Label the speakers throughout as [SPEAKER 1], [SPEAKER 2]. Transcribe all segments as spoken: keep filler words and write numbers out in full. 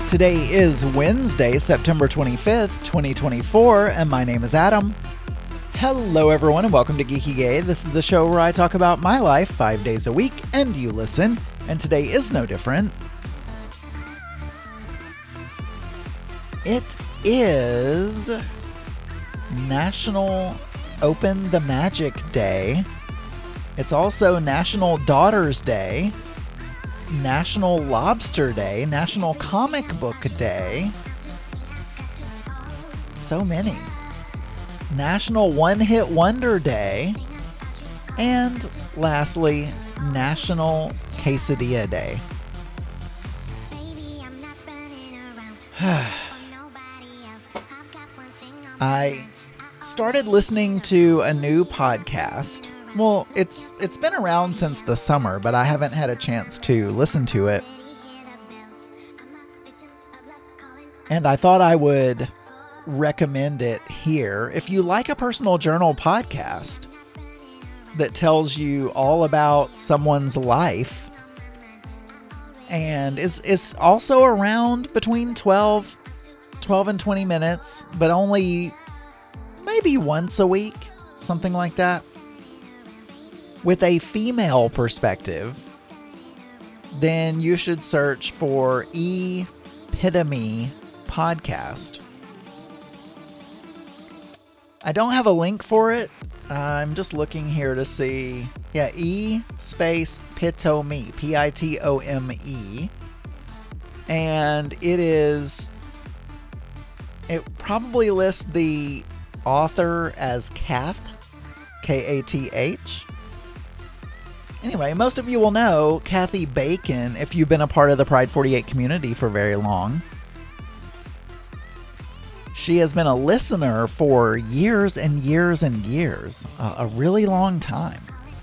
[SPEAKER 1] Today is Wednesday, September twenty-fifth, twenty twenty-four, and my name is Adam. Hello everyone and welcome to Geeky Gay. This is the show where I talk about my life five days a week and you listen, and today is no different. It is National Open the Magic Day. It's also National Daughters Day, National Lobster Day, National Comic Book Day. So many. National One Hit Wonder Day. And lastly, National Quesadilla Day. I started listening to a new podcast. Well, it's it's been around since the summer, but I haven't had a chance to listen to it. And I thought I would recommend it here. If you like a personal journal podcast that tells you all about someone's life, and it's, it's also around between twelve, twelve and twenty minutes, but only maybe once a week, something like that, with a female perspective, then you should search for E-Epitome Podcast. I don't have a link for it. Uh, I'm just looking here to see. Yeah, E space Pitome, P I T O M E. And it is, it probably lists the author as Kath, K A T H. Anyway, most of you will know Kathy Bacon if you've been a part of the Pride forty-eight community for very long. She has been a listener for years and years and years, uh, a really long time.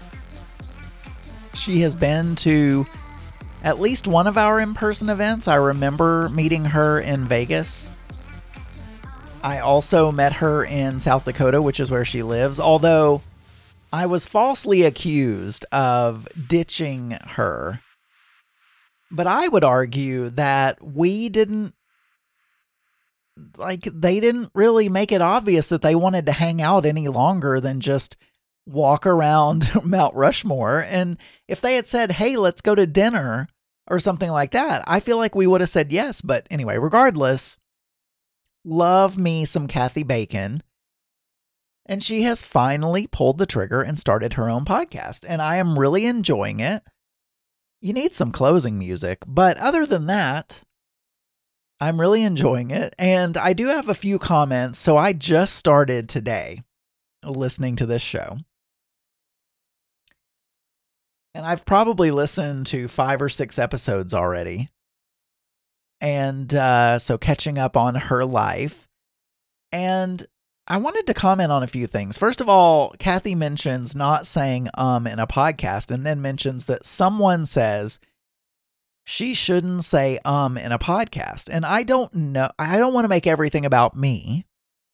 [SPEAKER 1] She has been to at least one of our in-person events. I remember meeting her in Vegas. I also met her in South Dakota, which is where she lives, although I was falsely accused of ditching her. But I would argue that we didn't, like, they didn't really make it obvious that they wanted to hang out any longer than just walk around Mount Rushmore. And if they had said, hey, let's go to dinner or something like that, I feel like we would have said yes. But anyway, regardless, love me some Kathy Bacon. And she has finally pulled the trigger and started her own podcast. And I am really enjoying it. You need some closing music. But other than that, I'm really enjoying it. And I do have a few comments. So I just started today listening to this show. And I've probably listened to five or six episodes already. And uh, so catching up on her life. And I wanted to comment on a few things. First of all, Kathy mentions not saying um in a podcast, and then mentions that someone says she shouldn't say um in a podcast. And I don't know, I don't want to make everything about me,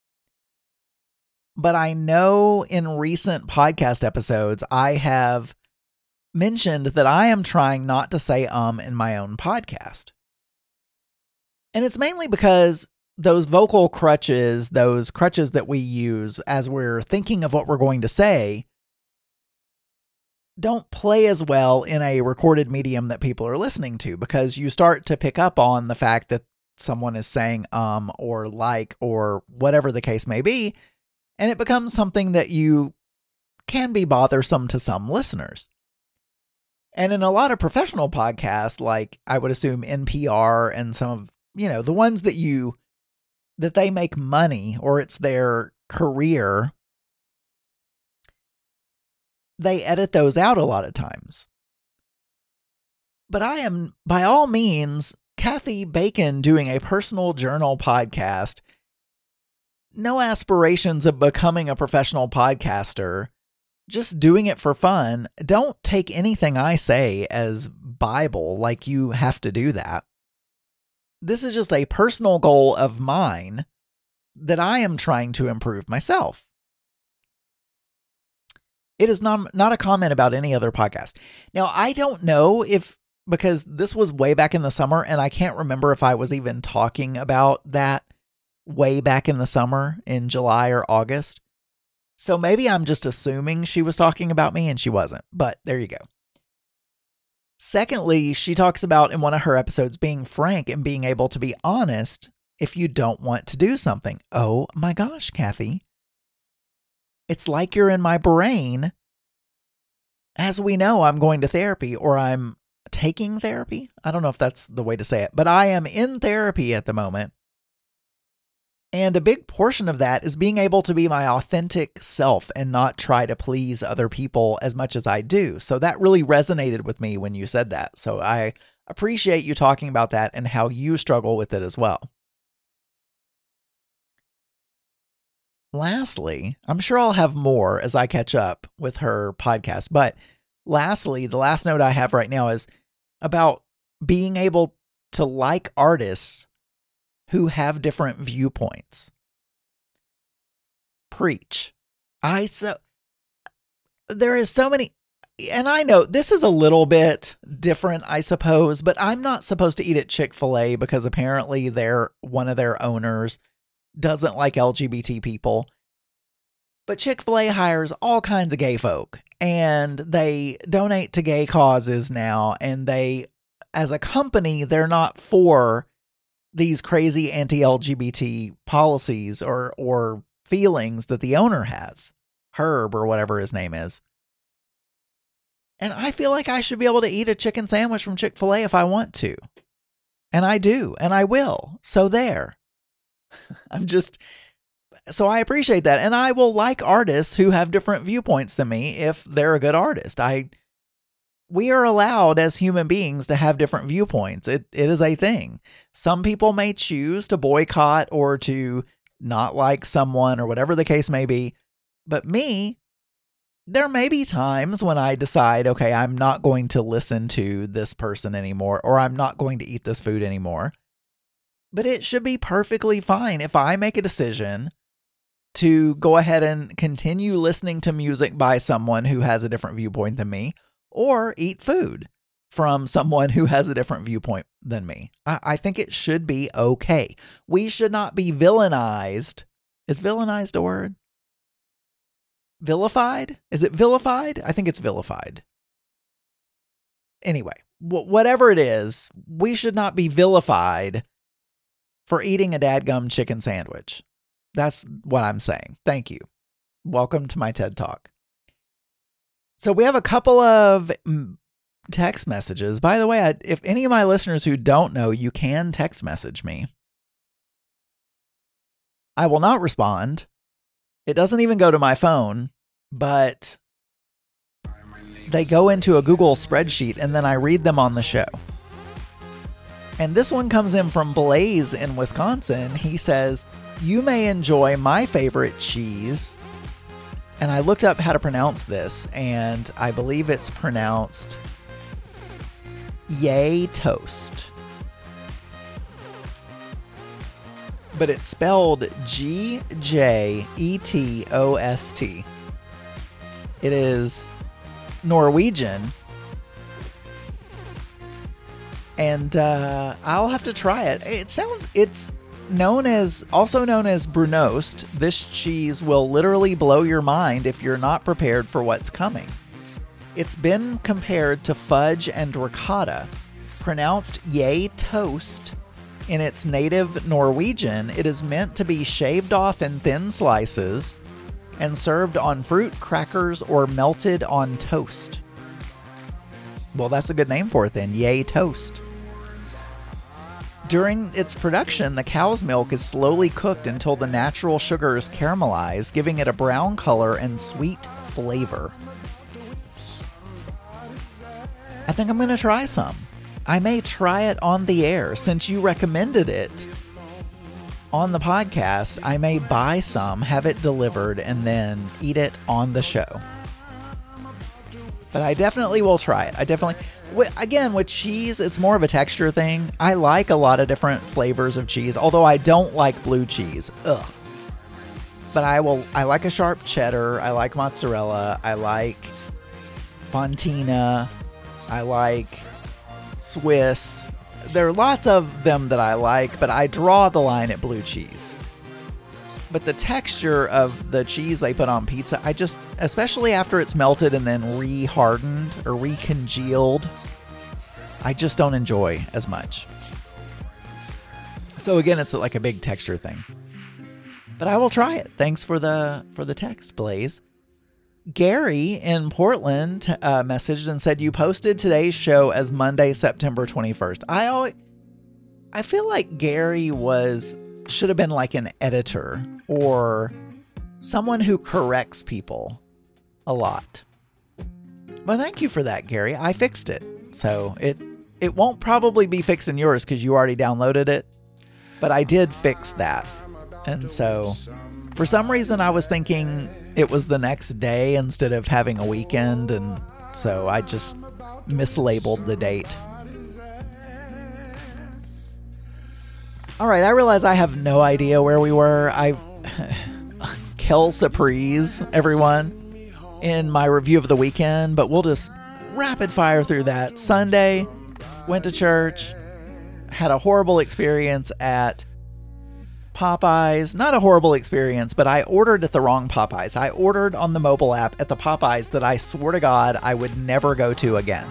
[SPEAKER 1] but I know in recent podcast episodes, I have mentioned that I am trying not to say um in my own podcast. And it's mainly because those vocal crutches, those crutches that we use as we're thinking of what we're going to say, don't play as well in a recorded medium that people are listening to, because you start to pick up on the fact that someone is saying um or like or whatever the case may be, and it becomes something that you can be bothersome to some listeners. And in a lot of professional podcasts, like I would assume N P R and some of, you know, the ones that you that they make money or it's their career, they edit those out a lot of times. But I am, by all means, Kathy Bacon doing a personal journal podcast, no aspirations of becoming a professional podcaster, just doing it for fun. Don't take anything I say as Bible, like you have to do that. This is just a personal goal of mine that I am trying to improve myself. It is not, not a comment about any other podcast. Now, I don't know if because this was way back in the summer, and I can't remember if I was even talking about that way back in the summer in July or August. So maybe I'm just assuming she was talking about me and she wasn't, but there you go. Secondly, she talks about in one of her episodes being frank and being able to be honest if you don't want to do something. Oh my gosh, Kathy. It's like you're in my brain. As we know, I'm going to therapy, or I'm taking therapy. I don't know if that's the way to say it, but I am in therapy at the moment. And a big portion of that is being able to be my authentic self and not try to please other people as much as I do. So that really resonated with me when you said that. So I appreciate you talking about that and how you struggle with it as well. Lastly, I'm sure I'll have more as I catch up with her podcast. But lastly, the last note I have right now is about being able to like artists who have different viewpoints. Preach. I so there is so many, and I know this is a little bit different, I suppose, but I'm not supposed to eat at Chick-fil-A because apparently they're one of their owners doesn't like L G B T people. But Chick-fil-A hires all kinds of gay folk, and they donate to gay causes now, and they, as a company, they're not for these crazy anti-L G B T policies or or feelings that the owner has, Herb or whatever his name is. And I feel like I should be able to eat a chicken sandwich from Chick-fil-A if I want to. And I do, and I will. So there. I'm just, so I appreciate that. And I will like artists who have different viewpoints than me if they're a good artist. I, we are allowed as human beings to have different viewpoints. It It is a thing. Some people may choose to boycott or to not like someone or whatever the case may be. But me, there may be times when I decide, okay, I'm not going to listen to this person anymore, or I'm not going to eat this food anymore. But it should be perfectly fine if I make a decision to go ahead and continue listening to music by someone who has a different viewpoint than me, or eat food from someone who has a different viewpoint than me. I, I think it should be okay. We should not be villainized. Is villainized a word? Vilified? Is it vilified? I think it's vilified. Anyway, wh- whatever it is, we should not be vilified for eating a dadgum chicken sandwich. That's what I'm saying. Thank you. Welcome to my TED Talk. So we have a couple of text messages. By the way, I, if any of my listeners who don't know, you can text message me. I will not respond. It doesn't even go to my phone, but they go into a Google spreadsheet and then I read them on the show. And this one comes in from Blaze in Wisconsin. He says, you may enjoy my favorite cheese. And I looked up how to pronounce this, and I believe it's pronounced Yay Toast. But it's spelled G J E T O S T. It is Norwegian. And uh, I'll have to try it. It sounds, it's known as, also known as Brunost. This cheese will literally blow your mind if you're not prepared for what's coming. It's been compared to fudge and ricotta. Pronounced Yay Toast in its native Norwegian, it is meant to be shaved off in thin slices and served on fruit crackers or melted on toast. Well, that's a good name for it then, Yay Toast. During its production, the cow's milk is slowly cooked until the natural sugars caramelize, giving it a brown color and sweet flavor. I think I'm going to try some. I may try it on the air. Since you recommended it on the podcast, I may buy some, have it delivered, and then eat it on the show. But I definitely will try it. I definitely... Again, with cheese, it's more of a texture thing. I like a lot of different flavors of cheese, although I don't like blue cheese. Ugh. But I will. I like a sharp cheddar. I like mozzarella. I like Fontina. I like Swiss. There are lots of them that I like, but I draw the line at blue cheese. But the texture of the cheese they put on pizza, I just, especially after it's melted and then re-hardened or re-congealed, I just don't enjoy as much. So again, it's like a big texture thing. But I will try it. Thanks for the for the text, Blaze. Gary in Portland uh, messaged and said, you posted today's show as Monday, September twenty-first. I always, I feel like Gary was should have been like an editor or someone who corrects people a lot. Well, thank you for that, Gary. I fixed it. So it it won't probably be fixed in yours because you already downloaded it. But I did fix that. And so for some reason I was thinking it was the next day instead of having a weekend, and so I just mislabeled the date. All right, I realize I have no idea where we were. I Kel Surprise, everyone, in my review of the weekend, but we'll just rapid fire through that. Sunday, went to church, had a horrible experience at Popeyes. Not a horrible experience, but I ordered at the wrong Popeyes. I ordered on the mobile app at the Popeyes that I swore to God I would never go to again.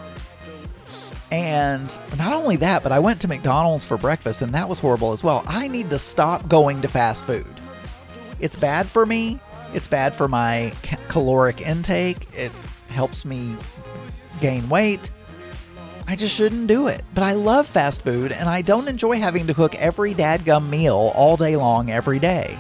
[SPEAKER 1] And not only that, but I went to McDonald's for breakfast, and that was horrible as well. I need to stop going to fast food. It's bad for me. It's bad for my ca- caloric intake. It helps me gain weight. I just shouldn't do it. But I love fast food, and I don't enjoy having to cook every dadgum meal all day long every day.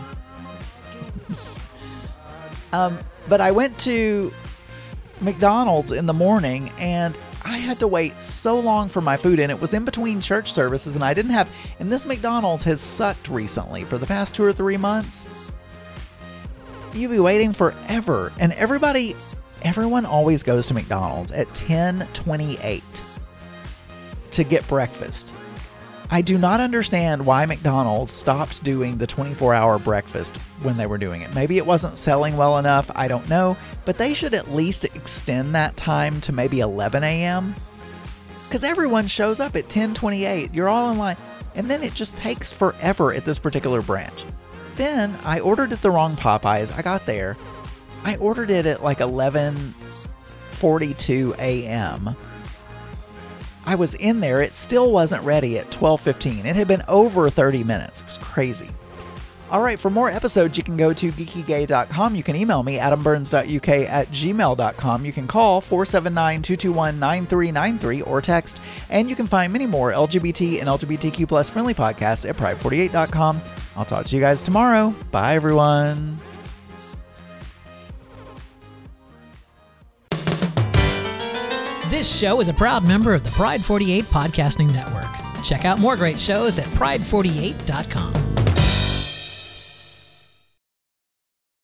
[SPEAKER 1] um, but I went to McDonald's in the morning, and I had to wait so long for my food, and it was in between church services, and I didn't have... And this McDonald's has sucked recently for the past two or three months. You'll be waiting forever. And everybody... Everyone always goes to McDonald's at ten twenty-eight to get breakfast. I do not understand why McDonald's stopped doing the twenty-four hour breakfast when they were doing it. Maybe it wasn't selling well enough, I don't know, but they should at least extend that time to maybe eleven a.m. because everyone shows up at ten twenty-eight. You're all in line, and then it just takes forever at this particular branch. Then I ordered at the wrong Popeyes. I got there. I ordered it at like eleven forty-two a.m. I was in there. It still wasn't ready at twelve fifteen. It had been over thirty minutes. It was crazy. All right, for more episodes, you can go to geeky gay dot com. You can email me, adam burns dot u k at gmail dot com. You can call four seven nine, two two one, nine three nine three or text. And you can find many more L G B T and L G B T Q plus friendly podcasts at pride forty-eight dot com. I'll talk to you guys tomorrow. Bye, everyone.
[SPEAKER 2] This show is a proud member of the Pride forty-eight Podcasting Network. Check out more great shows at pride forty-eight dot com.